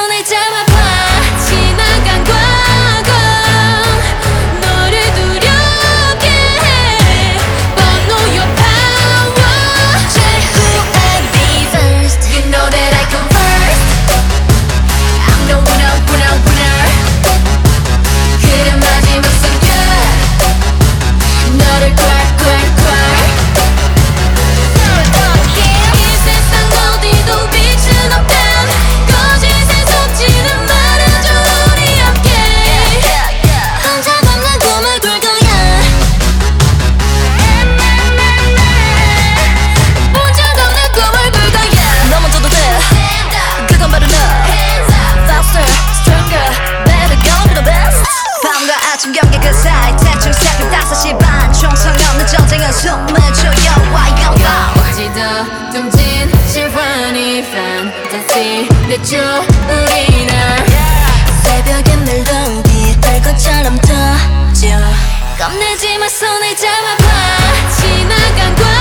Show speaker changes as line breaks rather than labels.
손을 잡아봐. 지나간 과거 너를 두렵게 해. But know your power. Say who I be first. You know that I come first. I'm the winner, winner, winner. 그래 마지막 선결. 너를 콸콸콸. 이 세상 어디도 빛은 없단 거짓에 속지는 말아줘 우리 함께. 혼자 걷는 꿈을 꿀 거야. 혼자 걷는 꿈을 꿀 거야. 너 먼저도 돼. 그건 바로 너. Faster, stronger, better, gonna be the best.
밤과 아침 경계 그 사이 대충 새벽 5시 반 총성 없는 전쟁은 숨을 조여 와요.
어찌도 둥진 실화니 판타지 내줘 우리는.
새벽에 늘던 빛별것처럼 터져.
겁내지 마 손을 잡아봐. 지나간 과